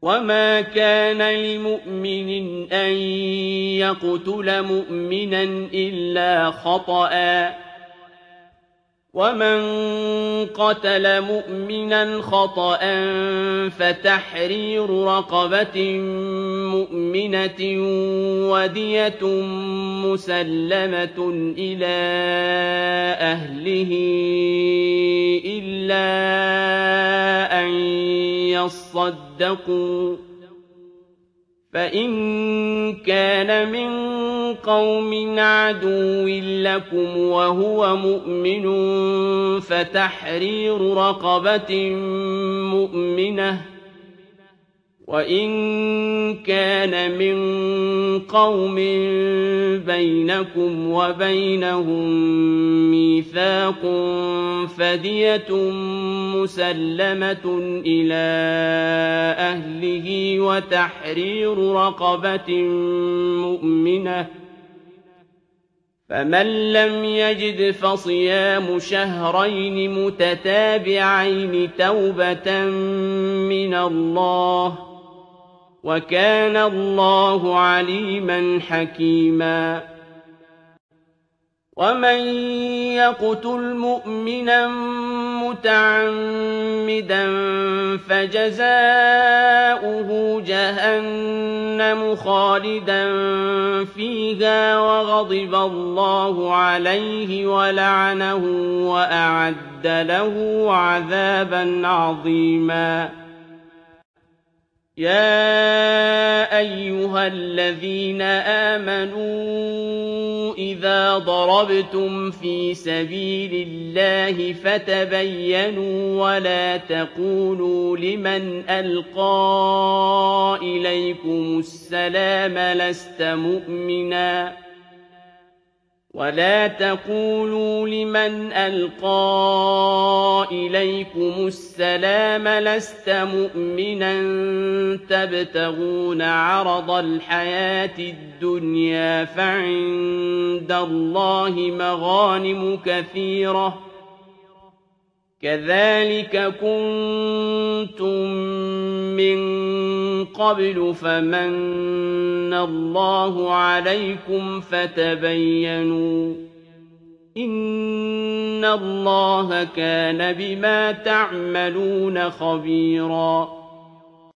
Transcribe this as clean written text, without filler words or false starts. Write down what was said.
وَمَا كَانَ لِمُؤْمِنٍ أَن يَقْتُلَ مُؤْمِنًا إِلَّا خَطَأً ۚ وَمَن قَتَلَ مُؤْمِنًا خَطَأً فَتَحْرِيرُ رَقَبَةٍ مُّؤْمِنَةٍ وَدِيَةٌ مُّسَلَّمَةٌ إِلَىٰ أَهْلِهِ إِلَّا أَن يَصَّدَّقُوا ۚ فَإِن كَانَ مِن قَوْمٍ عَدُوٍّ لَّكُمْ وَهُوَ مُؤْمِنٌ فَتَحْرِيرُ رَقَبَةٍ مُّؤْمِنَةٍ ۖ وَإِن كَانَ مِن قَوْمٍ بَيْنَكُمْ وَبَيْنَهُم مِّيثَاقٌ فَدِيَةٌ مُّسَلَّمَةٌ إِلَىٰ أَهْلِهِ وَتَحْرِيرُ رَقَبَةٍ مُّؤْمِنَةٍ ۖ فَمَن لَّمْ يَجِدْ فَصِيَامُ شَهْرَيْنِ مُتَتَابِعَيْنِ تَوْبَةً مِّنَ اللَّهِ ۗ وَكَانَ اللَّهُ عَلِيمًا حَكِيمًا. وَمَن يَقْتُلْ مُؤْمِنًا مُّتَعَمِّدًا فَجَزَاؤُهُ جَهَنَّمُ خَالِدًا فِيهَا وَغَضِبَ اللَّهُ عَلَيْهِ وَلَعَنَهُ وَأَعَدَّ لَهُ عَذَابًا عَظِيمًا. يَا أَيُّهَا الَّذِينَ آمَنُوا إِذَا ضَرَبْتُمْ فِي سَبِيلِ اللَّهِ فَتَبَيَّنُوا وَلَا تَقُولُوا لِمَنْ أَلْقَىٰ إِلَيْكُمُ السَّلَامَ لَسْتَ مُؤْمِنًا تَبْتَغُونَ عَرَضَ الْحَيَاةِ الدُّنْيَا فَعِندَ اللَّهِ مَغَانِمُ كَثِيرَةٌ ۚ كَذَٰلِكَ كُنتُم مِّن قَبْلُ فَمَنَّ اللَّهُ عَلَيْكُمْ فَتَبَيَّنُوا ۚ إِنَّ اللَّهَ كَانَ بِمَا تَعْمَلُونَ خَبِيرًا.